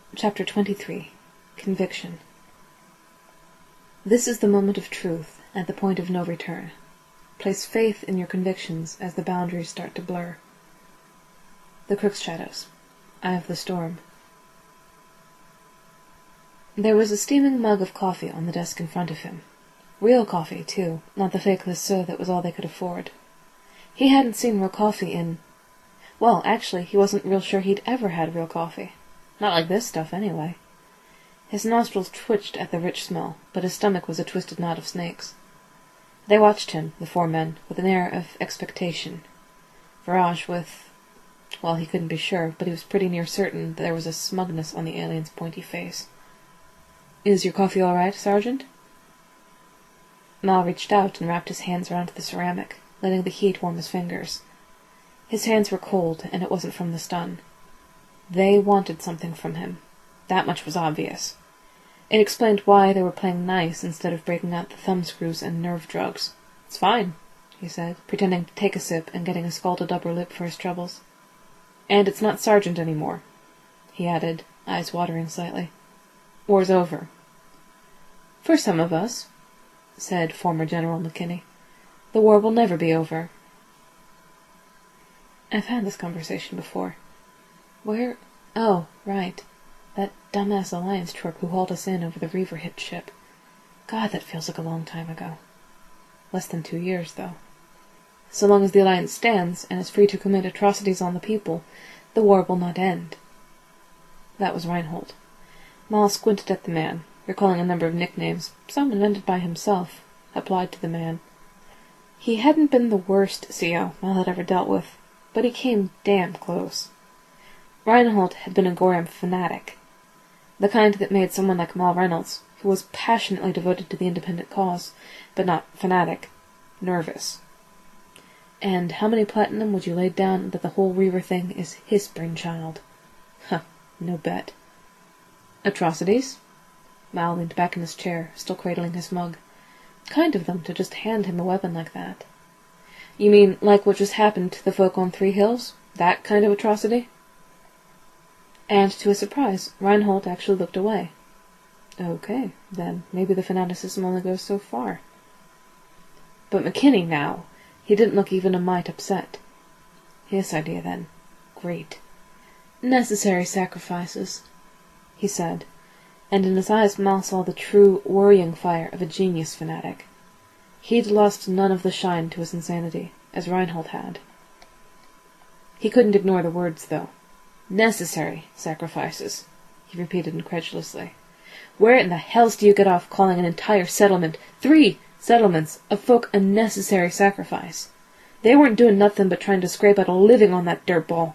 Chapter 23. Conviction. This is the moment of truth, at the point of no return. Place faith in your convictions as the boundaries start to blur. The Crook's Shadows. Eye of the Storm. There was a steaming mug of coffee on the desk in front of him. Real coffee, too, not the fake Lasseau that was all they could afford. He hadn't seen real coffee in... Well, actually, he wasn't real sure he'd ever had real coffee. Not like this stuff, anyway. His nostrils twitched at the rich smell, but his stomach was a twisted knot of snakes. They watched him, the four men, with an air of expectation. Virage with... Well, he couldn't be sure, but he was pretty near certain there was a smugness on the alien's pointy face. "Is your coffee all right, Sergeant?" Mal reached out and wrapped his hands around the ceramic, letting the heat warm his fingers. His hands were cold, and it wasn't from the stun. They wanted something from him. That much was obvious. It explained why they were playing nice instead of breaking out the thumbscrews and nerve drugs. "It's fine," he said, pretending to take a sip and getting a scalded upper lip for his troubles. "And it's not Sergeant anymore," he added, eyes watering slightly. "War's over." "For some of us," said former General McKinney. "The war will never be over." I've had this conversation before. Where? Oh, right. That dumbass Alliance twerp who hauled us in over the Reaver hit ship. God, that feels like a long time ago. Less than 2 years, though. So long as the Alliance stands, and is free to commit atrocities on the people, the war will not end. That was Reinhold. Mal squinted at the man, recalling a number of nicknames, some invented by himself, applied to the man. He hadn't been the worst CO Mal had ever dealt with, but he came damn close. Reinhold had been a Gorham fanatic, the kind that made someone like Mal Reynolds, who was passionately devoted to the independent cause, but not fanatic, nervous. "And how many platinum would you lay down that the whole Reaver thing is his brainchild?" Huh, no bet. "Atrocities?" Mal leaned back in his chair, still cradling his mug. Kind of them to just hand him a weapon like that. "You mean like what just happened to the folk on Three Hills? That kind of atrocity?" And to his surprise, Reinhold actually looked away. Okay, then maybe the fanaticism only goes so far. But McKinney, now, he didn't look even a mite upset. His idea, then. Great. "Necessary sacrifices," he said, and in his eyes Mal saw the true, worrying fire of a genius fanatic. He'd lost none of the shine to his insanity, as Reinhold had. He couldn't ignore the words, though. "Necessary sacrifices," he repeated incredulously. "Where in the hells do you get off calling an entire settlement, 3 settlements, of folk a necessary sacrifice? They weren't doing nothing but trying to scrape out a living on that dirtball."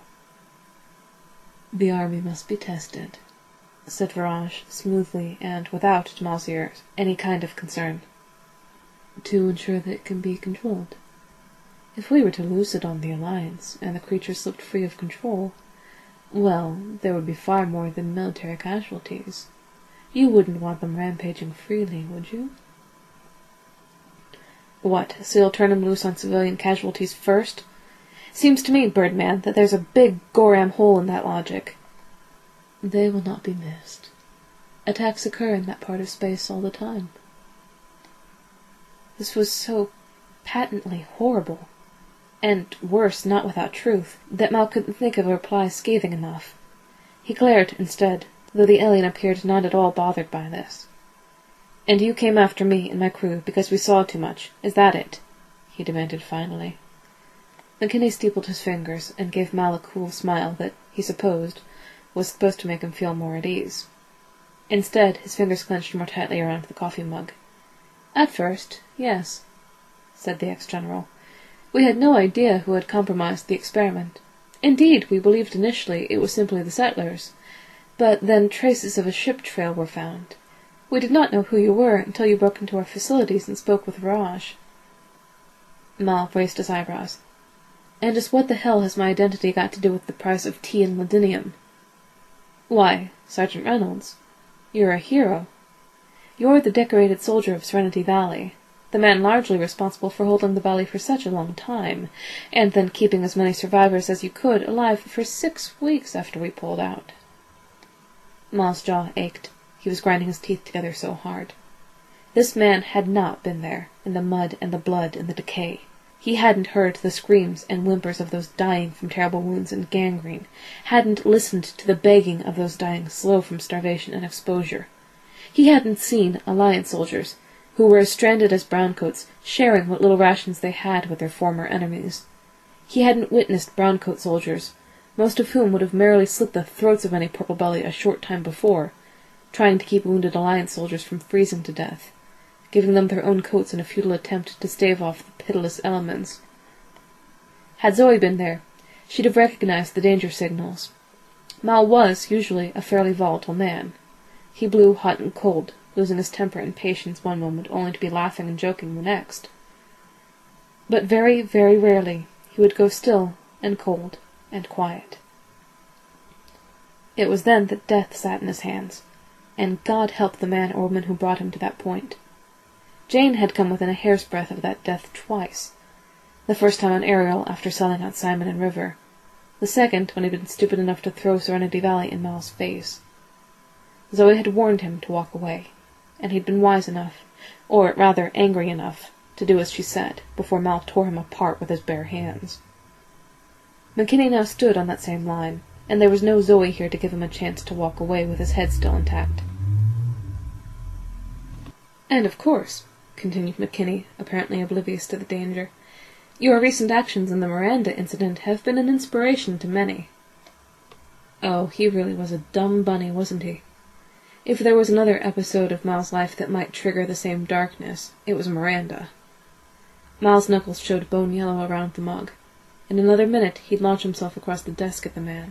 "The army must be tested," said Virage, smoothly and without, to Mal's ears, any kind of concern, "to ensure that it can be controlled. If we were to loose it on the Alliance, and the creature slipped free of control, well, there would be far more than military casualties. You wouldn't want them rampaging freely, would you?" "What, so you'll turn them loose on civilian casualties first? Seems to me, Birdman, that there's a big Gorham hole in that logic." "They will not be missed. Attacks occur in that part of space all the time." This was so patently horrible, and worse, not without truth, that Mal couldn't think of a reply scathing enough. He glared instead, though the alien appeared not at all bothered by this. "And you came after me and my crew because we saw too much, is that it?" he demanded finally. McKinney steepled his fingers and gave Mal a cool smile that, he supposed, was supposed to make him feel more at ease. Instead, his fingers clenched more tightly around the coffee mug. "At first, yes," said the ex-general. "We had no idea who had compromised the experiment. Indeed, we believed initially it was simply the settlers. But then traces of a ship trail were found. We did not know who you were until you broke into our facilities and spoke with Virage." Mal raised his eyebrows. "And just what the hell has my identity got to do with the price of tea and ladinium?" "Why, Sergeant Reynolds, you're a hero. You're the decorated soldier of Serenity Valley, the man largely responsible for holding the valley for such a long time, and then keeping as many survivors as you could alive for 6 weeks after we pulled out." Mal's jaw ached. He was grinding his teeth together so hard. This man had not been there, in the mud and the blood and the decay. He hadn't heard the screams and whimpers of those dying from terrible wounds and gangrene, hadn't listened to the begging of those dying slow from starvation and exposure. He hadn't seen Alliance soldiers, who were as stranded as browncoats, sharing what little rations they had with their former enemies. He hadn't witnessed browncoat soldiers, most of whom would have merrily slit the throats of any purple belly a short time before, trying to keep wounded Alliance soldiers from freezing to death, giving them their own coats in a futile attempt to stave off the pitiless elements. Had Zoe been there, she'd have recognized the danger signals. Mal was, usually, a fairly volatile man. He blew hot and cold, losing his temper and patience one moment only to be laughing and joking the next. But very, very rarely he would go still and cold and quiet. It was then that death sat in his hands, and God help the man or woman who brought him to that point. Jane had come within a hair's breadth of that death twice. The first time on Ariel after selling out Simon and River. The second when he'd been stupid enough to throw Serenity Valley in Mal's face. Zoe had warned him to walk away, and he'd been wise enough, or rather angry enough, to do as she said, before Mal tore him apart with his bare hands. McKinney now stood on that same line, and there was no Zoe here to give him a chance to walk away with his head still intact. "And of course," continued McKinney, apparently oblivious to the danger, "your recent actions in the Miranda incident have been an inspiration to many." Oh, he really was a dumb bunny, wasn't he? If there was another episode of Mal's life that might trigger the same darkness, it was Miranda. Mal's knuckles showed bone yellow around the mug. In another minute he'd launch himself across the desk at the man.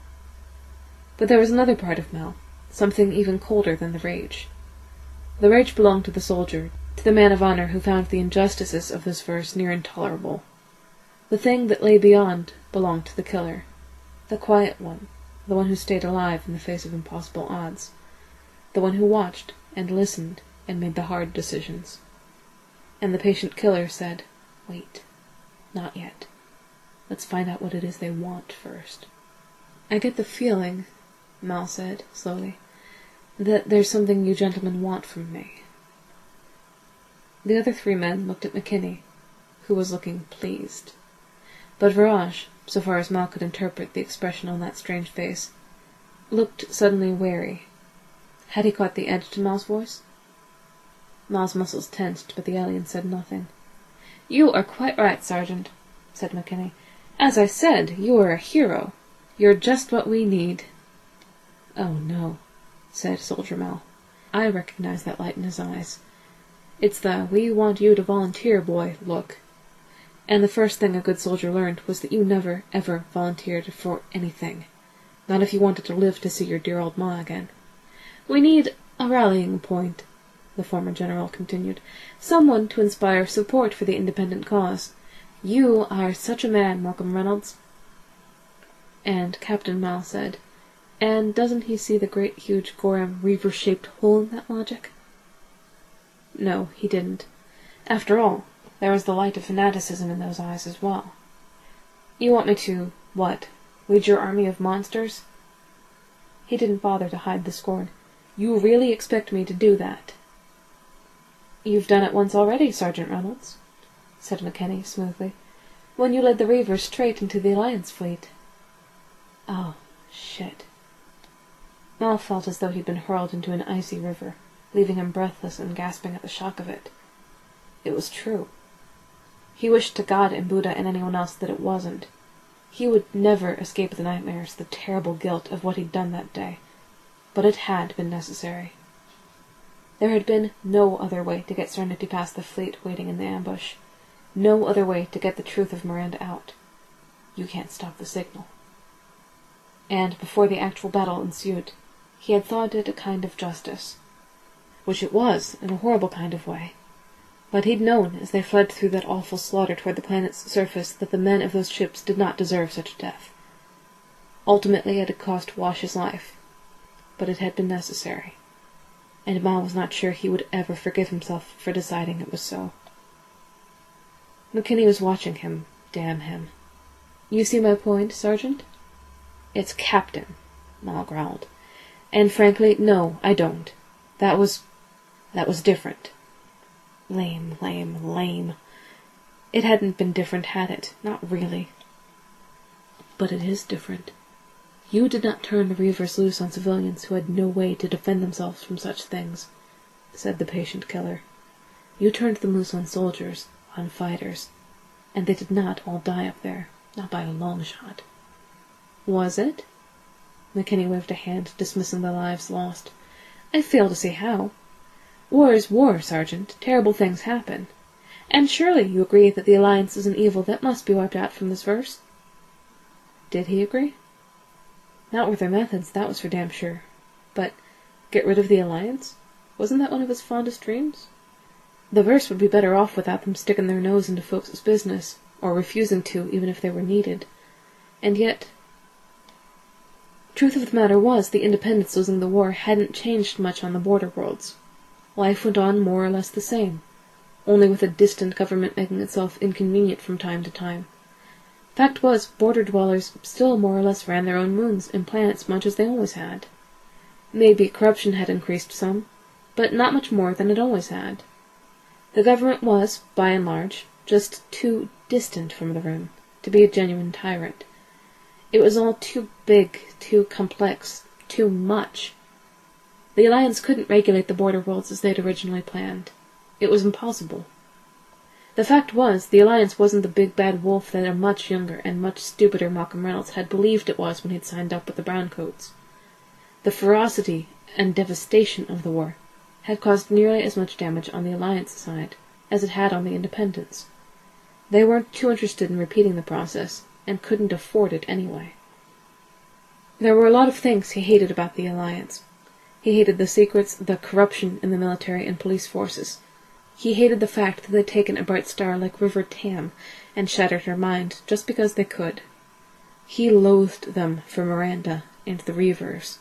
But there was another part of Mal, something even colder than the rage. The rage belonged to the soldier, to the man of honor who found the injustices of this verse near intolerable. The thing that lay beyond belonged to the killer, the quiet one, the one who stayed alive in the face of impossible odds, the one who watched and listened and made the hard decisions. And the patient killer said, "Wait, not yet. Let's find out what it is they want first." "I get the feeling," Mal said, slowly, "that there's something you gentlemen want from me." The other three men looked at McKinney, who was looking pleased. But Virage, so far as Mal could interpret the expression on that strange face, looked suddenly wary. Had he caught the edge to Mal's voice? Mal's muscles tensed, but the alien said nothing. "You are quite right, Sergeant," said McKinney. "As I said, you are a hero. You're just what we need." "Oh, no," said Soldier Mal. I recognize that light in his eyes. It's the "we want you to volunteer, boy" look. And the first thing a good soldier learned was that you never, ever volunteered for anything. Not if you wanted to live to see your dear old ma again. "We need a rallying point," the former general continued. "Someone to inspire support for the independent cause. You are such a man, Malcolm Reynolds." And Captain Mal said, "And doesn't he see the great huge Gorham reaver-shaped hole in that logic?" No, he didn't. After all, there was the light of fanaticism in those eyes as well. "You want me to, what, lead your army of monsters?" He didn't bother to hide the scorn. "You really expect me to do that?" "You've done it once already, Sergeant Reynolds," said McKinney smoothly, "when you led the Reavers straight into the Alliance fleet." Oh, shit. Mal felt as though he'd been hurled into an icy river, leaving him breathless and gasping at the shock of it. It was true. He wished to God and Buddha and anyone else that it wasn't. He would never escape the nightmares, the terrible guilt of what he'd done that day. But it had been necessary. There had been no other way to get Serenity past the fleet waiting in the ambush. No other way to get the truth of Miranda out. You can't stop the signal. And before the actual battle ensued, he had thought it a kind of justice. Which it was, in a horrible kind of way. But he'd known, as they fled through that awful slaughter toward the planet's surface, that the men of those ships did not deserve such death. Ultimately it had cost Wash his life. But it had been necessary. And Mal was not sure he would ever forgive himself for deciding it was so. McKinney was watching him. Damn him. "You see my point, Sergeant?" "It's Captain," Mal growled. And frankly, no, I don't. That was different. Lame, lame, lame. It hadn't been different, had it? Not really. But it is different. You did not turn the Reavers loose on civilians who had no way to defend themselves from such things, said the patient killer. You turned them loose on soldiers, on fighters, and they did not all die up there, not by a long shot. Was it? McKinney waved a hand, dismissing the lives lost. I fail to see how. War is war, Sergeant. Terrible things happen. And surely you agree that the Alliance is an evil that must be wiped out from this verse? Did he agree? Not with their methods, that was for damn sure. But get rid of the Alliance? Wasn't that one of his fondest dreams? The verse would be better off without them sticking their nose into folks' business, or refusing to, even if they were needed. And yet, truth of the matter was, the Independents losing the war hadn't changed much on the border worlds. Life went on more or less the same, only with a distant government making itself inconvenient from time to time. Fact was, border dwellers still more or less ran their own moons and planets much as they always had. Maybe corruption had increased some, but not much more than it always had. The government was, by and large, just too distant from the rim to be a genuine tyrant. It was all too big, too complex, too much. The Alliance couldn't regulate the border worlds as they'd originally planned. It was impossible. The fact was, the Alliance wasn't the big bad wolf that a much younger and much stupider Malcolm Reynolds had believed it was when he'd signed up with the Browncoats. The ferocity and devastation of the war had caused nearly as much damage on the Alliance side as it had on the Independents. They weren't too interested in repeating the process, and couldn't afford it anyway. There were a lot of things he hated about the Alliance. He hated the secrets, the corruption in the military and police forces. He hated the fact that they'd taken a bright star like River Tam and shattered her mind just because they could. He loathed them for Miranda and the Reavers.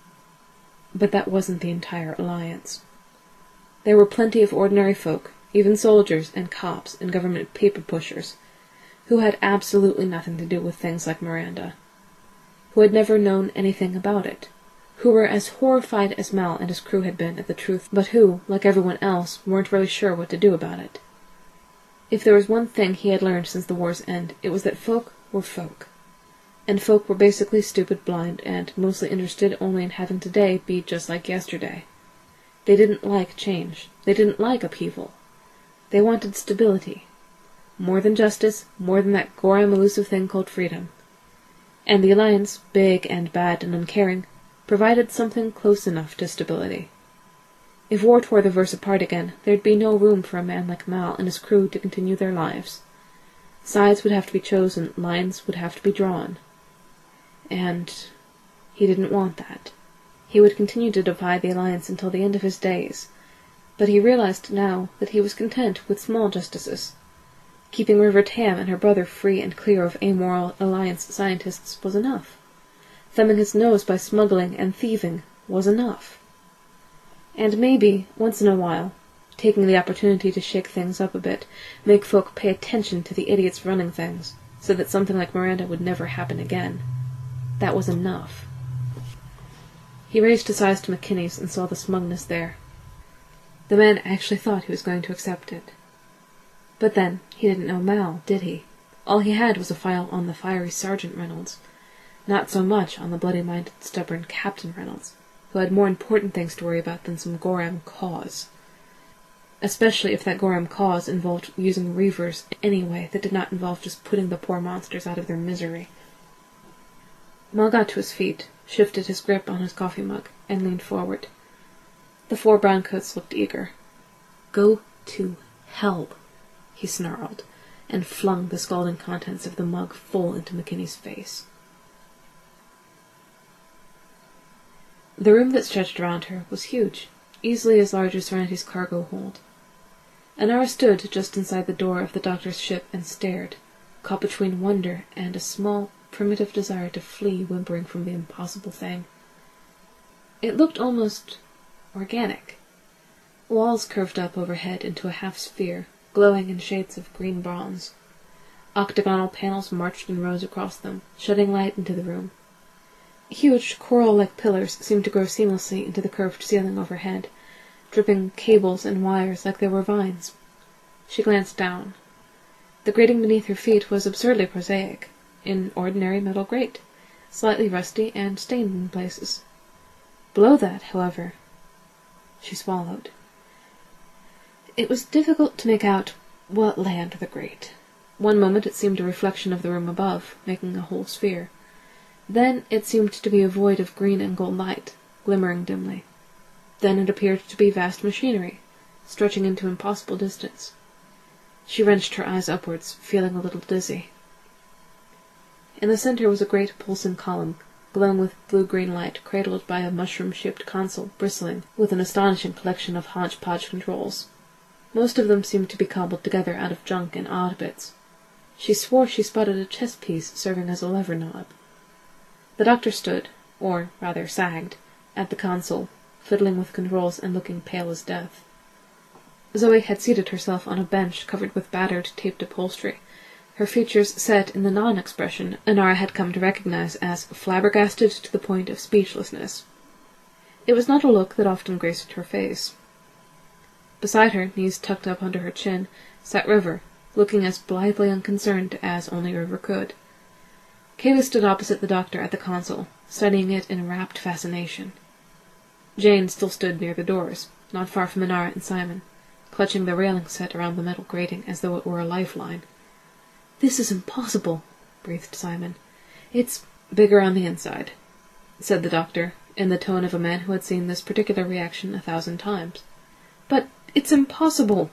But that wasn't the entire Alliance. There were plenty of ordinary folk, even soldiers and cops and government paper pushers, who had absolutely nothing to do with things like Miranda, who had never known anything about it, who were as horrified as Mal and his crew had been at the truth, but who, like everyone else, weren't really sure what to do about it. If there was one thing he had learned since the war's end, it was that folk were folk. And folk were basically stupid, blind, and mostly interested only in having today be just like yesterday. They didn't like change. They didn't like upheaval. They wanted stability. More than justice, more than that gory, elusive thing called freedom. And the Alliance, big and bad and uncaring, provided something close enough to stability. If war tore the verse apart again, there'd be no room for a man like Mal and his crew to continue their lives. Sides would have to be chosen, lines would have to be drawn. And he didn't want that. He would continue to defy the Alliance until the end of his days, but he realized now that he was content with small justices. Keeping River Tam and her brother free and clear of amoral Alliance scientists was enough. Thumbing his nose by smuggling and thieving was enough. And maybe, once in a while, taking the opportunity to shake things up a bit, make folk pay attention to the idiots running things, so that something like Miranda would never happen again. That was enough. He raised his eyes to McKinney's and saw the smugness there. The man actually thought he was going to accept it. But then, he didn't know Mal, did he? All he had was a file on the fiery Sergeant Reynolds. Not so much on the bloody-minded, stubborn Captain Reynolds, who had more important things to worry about than some Gorham cause. Especially if that Gorham cause involved using Reavers in any way that did not involve just putting the poor monsters out of their misery. Mal got to his feet, shifted his grip on his coffee mug, and leaned forward. The 4 browncoats looked eager. "Go to hell," he snarled, and flung the scalding contents of the mug full into McKinney's face. The room that stretched around her was huge, easily as large as Serenity cargo hold. Anara stood just inside the door of the doctor's ship and stared, caught between wonder and a small, primitive desire to flee, whimpering from the impossible thing. It looked almost organic. Walls curved up overhead into a half-sphere, glowing in shades of green bronze. Octagonal panels marched in rows across them, shedding light into the room. Huge, coral-like pillars seemed to grow seamlessly into the curved ceiling overhead, dripping cables and wires like they were vines. She glanced down. The grating beneath her feet was absurdly prosaic, an ordinary metal grate, slightly rusty and stained in places. Below that, however, she swallowed. It was difficult to make out what lay under the grate. One moment it seemed a reflection of the room above, making a whole sphere. Then it seemed to be a void of green and gold light, glimmering dimly. Then it appeared to be vast machinery, stretching into impossible distance. She wrenched her eyes upwards, feeling a little dizzy. In the center was a great pulsing column, glowing with blue-green light, cradled by a mushroom-shaped console, bristling with an astonishing collection of hodgepodge controls. Most of them seemed to be cobbled together out of junk and odd bits. She swore she spotted a chess piece serving as a lever knob. The doctor stood, or rather sagged, at the console, fiddling with controls and looking pale as death. Zoe had seated herself on a bench covered with battered, taped upholstery, her features set in the non-expression Inara had come to recognize as flabbergasted to the point of speechlessness. It was not a look that often graced her face. Beside her, knees tucked up under her chin, sat River, looking as blithely unconcerned as only River could. Kaylee stood opposite the doctor at the console, studying it in rapt fascination. Jane still stood near the doors, not far from Inara and Simon, clutching the railing set around the metal grating as though it were a lifeline. "This is impossible," breathed Simon. "It's bigger on the inside," said the doctor, in the tone of a man who had seen this particular reaction 1,000 times. "But it's impossible!"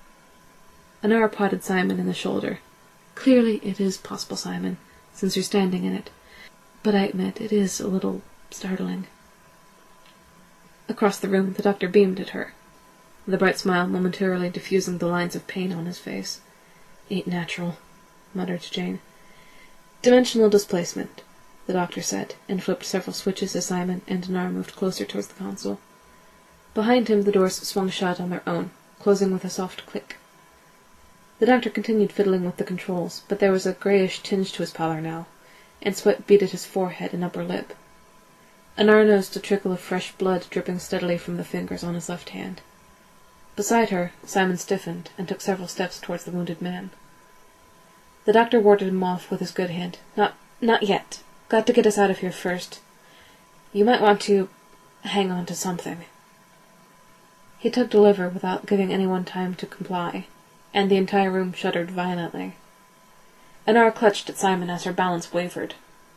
Inara prodded Simon in the shoulder. "Clearly it is possible, Simon, since you're standing in it. But I admit it is a little startling." Across the room the doctor beamed at her, the bright smile momentarily diffusing the lines of pain on his face. "Ain't natural," muttered Jane. "Dimensional displacement," the doctor said, and flipped several switches as Simon and Inara moved closer towards the console. Behind him the doors swung shut on their own, closing with a soft click. The doctor continued fiddling with the controls, but there was a grayish tinge to his pallor now, and sweat beaded his forehead and upper lip. Inara noticed a trickle of fresh blood dripping steadily from the fingers on his left hand. Beside her, Simon stiffened and took several steps towards the wounded man. The doctor warded him off with his good hand. Not yet. Got to get us out of here first. You might want to hang on to something." He tugged a lever without giving anyone time to comply, and the entire room shuddered violently. Inara clutched at Simon as her balance wavered.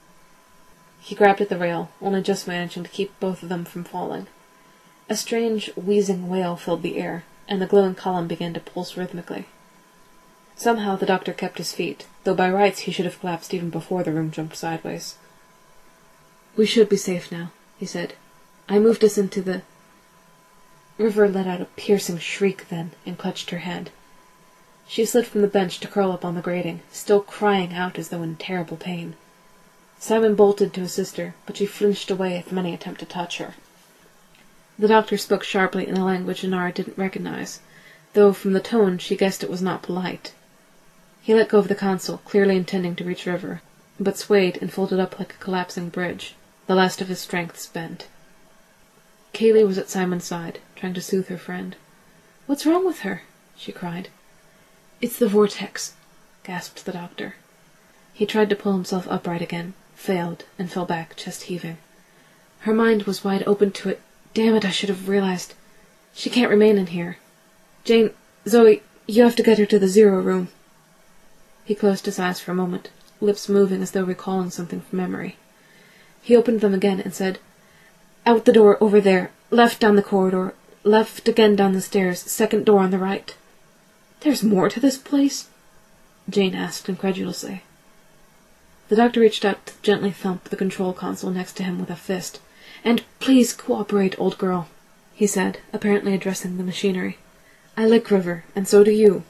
He grabbed at the rail, only just managing to keep both of them from falling. A strange, wheezing wail filled the air, and the glowing column began to pulse rhythmically. Somehow the doctor kept his feet, though by rights he should have collapsed even before the room jumped sideways. "We should be safe now," he said. "I moved us into the—" River let out a piercing shriek then, and clutched her hand. She slid from the bench to curl up on the grating, still crying out as though in terrible pain. Simon bolted to assist her, but she flinched away at the many attempt to touch her. The doctor spoke sharply in a language Inara didn't recognize, though from the tone she guessed it was not polite. He let go of the console, clearly intending to reach River, but swayed and folded up like a collapsing bridge, the last of his strength spent. Kaylee was at Simon's side, trying to soothe her friend. "What's wrong with her?" she cried. "It's the vortex," gasped the doctor. He tried to pull himself upright again, failed, and fell back, chest heaving. "Her mind was wide open to it. Damn it, I should have realized. She can't remain in here. Jane, Zoe, you have to get her to the 0 room." He closed his eyes for a moment, lips moving as though recalling something from memory. He opened them again and said, "Out the door over there, left down the corridor, left again down the stairs, second door on the right." "There's more to this place?" Jane asked incredulously. The doctor reached out to gently thump the control console next to him with a fist. "And please cooperate, old girl," he said, apparently addressing the machinery. "I like River, and so do you."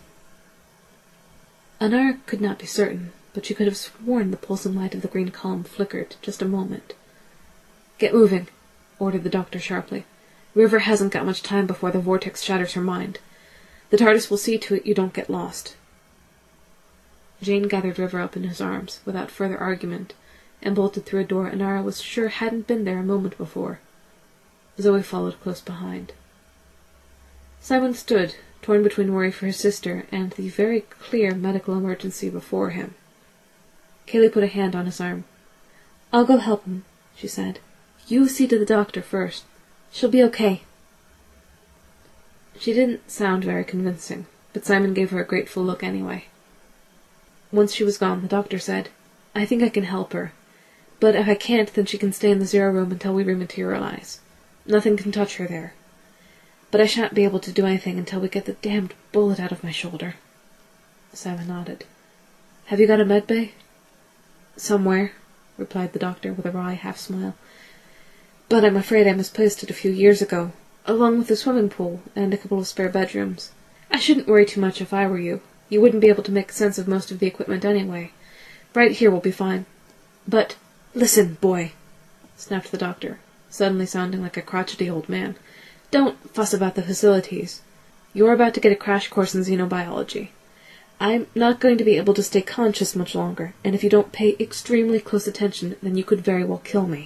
Inara could not be certain, but she could have sworn the pulsing light of the green column flickered just a moment. "Get moving," ordered the doctor sharply. "River hasn't got much time before the vortex shatters her mind. The TARDIS will see to it you don't get lost." Jane gathered River up in his arms, without further argument, and bolted through a door Inara was sure hadn't been there a moment before. Zoe followed close behind. Simon stood, torn between worry for his sister and the very clear medical emergency before him. Kaylee put a hand on his arm. "I'll go help him," she said. "You see to the doctor first. She'll be okay." She didn't sound very convincing, but Simon gave her a grateful look anyway. Once she was gone, the doctor said, "I think I can help her, but if I can't, then she can stay in the 0 room until we rematerialize. Nothing can touch her there. But I shan't be able to do anything until we get the damned bullet out of my shoulder." Simon nodded. "Have you got a med bay?" "Somewhere," replied the doctor with a wry half-smile. "But I'm afraid I misplaced it a few years ago, along with the swimming pool and a couple of spare bedrooms. I shouldn't worry too much if I were you. You wouldn't be able to make sense of most of the equipment anyway. Right here will be fine. But, listen, boy," snapped the doctor, suddenly sounding like a crotchety old man. "Don't fuss about the facilities. You're about to get a crash course in xenobiology. I'm not going to be able to stay conscious much longer, and if you don't pay extremely close attention, then you could very well kill me."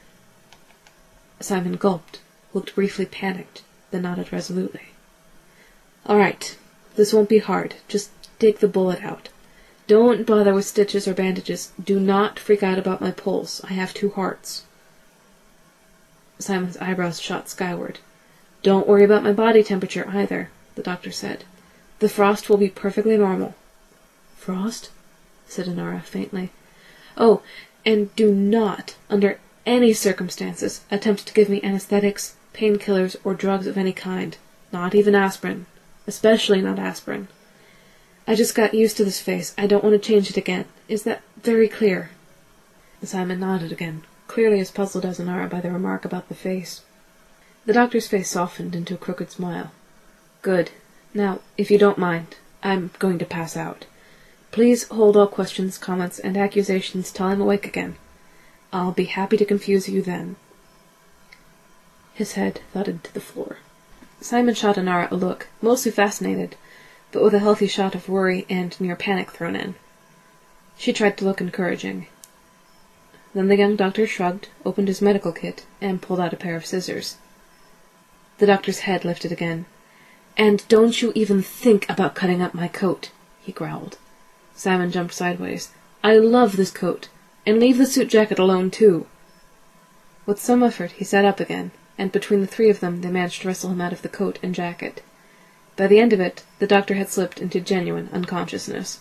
Simon gulped, looked briefly panicked, then nodded resolutely. "All right. This won't be hard. Just take the bullet out. Don't bother with stitches or bandages. Do not freak out about my pulse. I have 2 hearts. Simon's eyebrows shot skyward. "Don't worry about my body temperature either," the doctor said. "The frost will be perfectly normal." "Frost?" said Inara faintly. "Oh, and do not, under any circumstances, attempt to give me anesthetics, painkillers, or drugs of any kind. Not even aspirin. Especially not aspirin. I just got used to this face. I don't want to change it again. Is that very clear?" Simon nodded again, clearly as puzzled as Inara by the remark about the face. The doctor's face softened into a crooked smile. "Good. Now, if you don't mind, I'm going to pass out. Please hold all questions, comments, and accusations till I'm awake again. I'll be happy to confuse you then." His head thudded to the floor. Simon shot Inara a look, mostly fascinated, but with a healthy shot of worry and near panic thrown in. She tried to look encouraging. Then the young doctor shrugged, opened his medical kit, and pulled out a pair of scissors. The doctor's head lifted again. "And don't you even think about cutting up my coat," he growled. Simon jumped sideways. "I love this coat. And leave the suit jacket alone, too." With some effort he sat up again, and between the 3 of them they managed to wrestle him out of the coat and jacket. By the end of it, the doctor had slipped into genuine unconsciousness.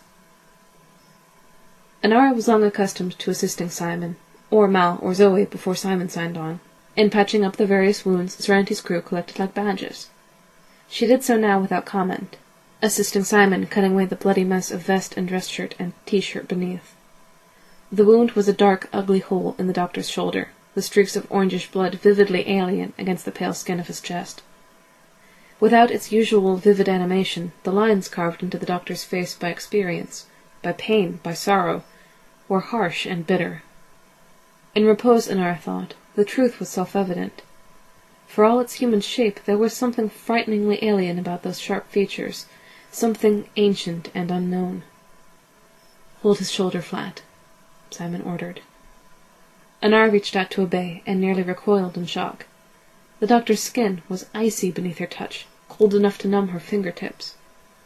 Inara was long accustomed to assisting Simon, or Mal or Zoe before Simon signed on, in patching up the various wounds Serenity crew collected like badges. She did so now without comment, assisting Simon cutting away the bloody mess of vest and dress shirt and T-shirt beneath. The wound was a dark, ugly hole in the doctor's shoulder, the streaks of orangish blood vividly alien against the pale skin of his chest. Without its usual vivid animation, the lines carved into the doctor's face by experience, by pain, by sorrow, were harsh and bitter. In repose, Inara thought, the truth was self-evident. For all its human shape, there was something frighteningly alien about those sharp features, something ancient and unknown. "Hold his shoulder flat," Simon ordered. Inara reached out to obey, and nearly recoiled in shock. The doctor's skin was icy beneath her touch, cold enough to numb her fingertips.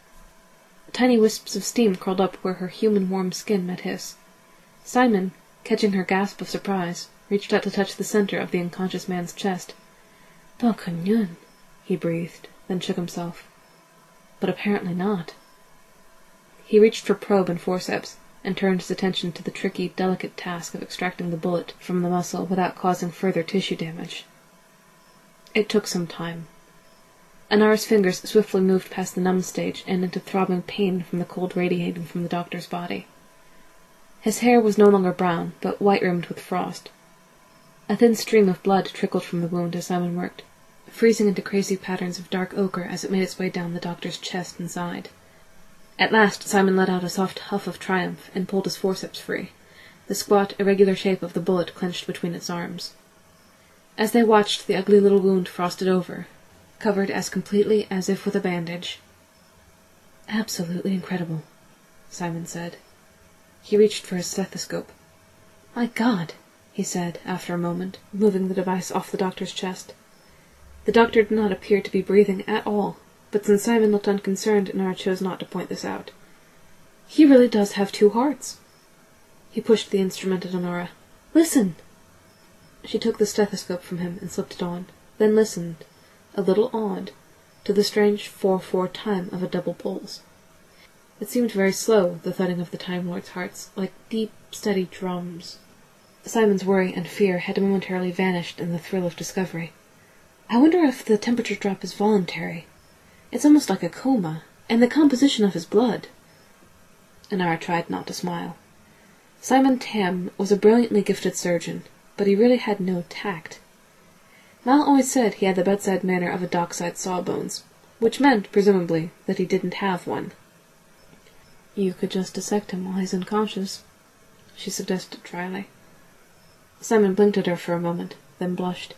Tiny wisps of steam curled up where her human-warm skin met his. Simon, catching her gasp of surprise, reached out to touch the center of the unconscious man's chest. "Balkanun," he breathed, then shook himself. But apparently not. He reached for probe and forceps, and turned his attention to the tricky, delicate task of extracting the bullet from the muscle without causing further tissue damage. It took some time. Inara's fingers swiftly moved past the numb stage and into throbbing pain from the cold radiating from the doctor's body. His hair was no longer brown, but white-rimmed with frost. A thin stream of blood trickled from the wound as Simon worked, freezing into crazy patterns of dark ochre as it made its way down the doctor's chest and side. At last Simon let out a soft huff of triumph and pulled his forceps free, the squat, irregular shape of the bullet clenched between its arms. As they watched, the ugly little wound frosted over, covered as completely as if with a bandage. "Absolutely incredible," Simon said. He reached for his stethoscope. "My God," he said, after a moment, moving the device off the doctor's chest. The doctor did not appear to be breathing at all, but since Simon looked unconcerned, Nora chose not to point this out. "He really does have 2 hearts." He pushed the instrument at Nora. "Listen!" She took the stethoscope from him and slipped it on, then listened, a little awed, to the strange 4/4 time of a double pulse. It seemed very slow, the thudding of the Time Lord's hearts, like deep, steady drums. Simon's worry and fear had momentarily vanished in the thrill of discovery. "I wonder if the temperature drop is voluntary. It's almost like a coma, and the composition of his blood." Inara tried not to smile. Simon Tam was a brilliantly gifted surgeon, but he really had no tact. Mal always said he had the bedside manner of a dockside sawbones, which meant, presumably, that he didn't have one. "You could just dissect him while he's unconscious," she suggested dryly. Simon blinked at her for a moment, then blushed.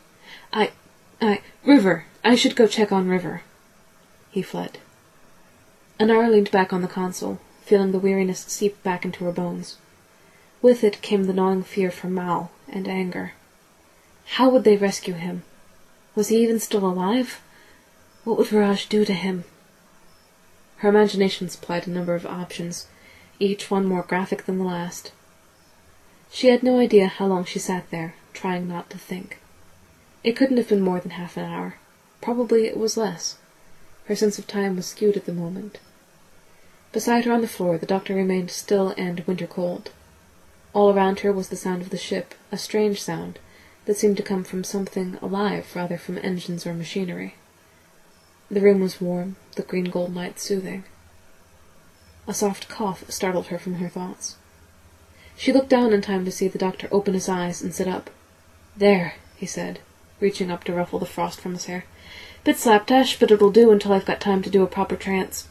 River! I should go check on River." He fled. Inara leaned back on the console, feeling the weariness seep back into her bones. With it came the gnawing fear for Mal, and anger. How would they rescue him? Was he even still alive? What would Viraj do to him? Her imagination supplied a number of options, each one more graphic than the last. She had no idea how long she sat there, trying not to think. It couldn't have been more than half an hour. Probably it was less. Her sense of time was skewed at the moment. Beside her on the floor, the doctor remained still and winter-cold. All around her was the sound of the ship, a strange sound, that seemed to come from something alive rather from engines or machinery. The room was warm, the green-gold light soothing. A soft cough startled her from her thoughts. She looked down in time to see the doctor open his eyes and sit up. "There," he said, reaching up to ruffle the frost from his hair. "Bit slapdash, but it'll do until I've got time to do a proper trance."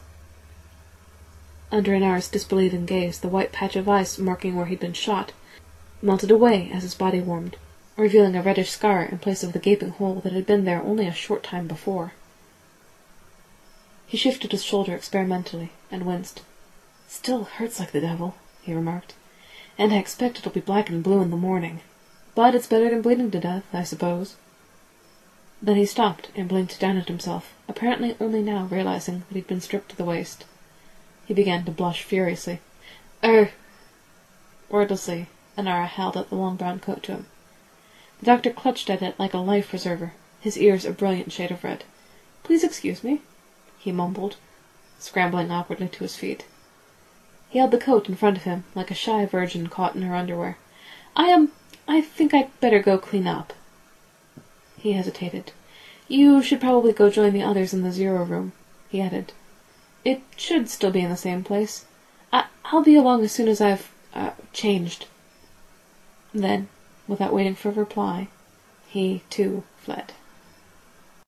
Under Inara's disbelieving gaze, the white patch of ice marking where he'd been shot melted away as his body warmed, revealing a reddish scar in place of the gaping hole that had been there only a short time before. He shifted his shoulder experimentally and winced. "Still hurts like the devil," he remarked, "and I expect it'll be black and blue in the morning. But it's better than bleeding to death, I suppose." Then he stopped and blinked down at himself, apparently only now realizing that he'd been stripped to the waist. He began to blush furiously. Wordlessly, Inara held out the long brown coat to him. The doctor clutched at it like a life-preserver, his ears a brilliant shade of red. "Please excuse me," he mumbled, scrambling awkwardly to his feet. He held the coat in front of him, like a shy virgin caught in her underwear. I think I'd better go clean up." He hesitated. "You should probably go join the others in the 0 room," he added. "It should still be in the same place. I'll be along as soon as I've changed." Then, without waiting for a reply, he, too, fled.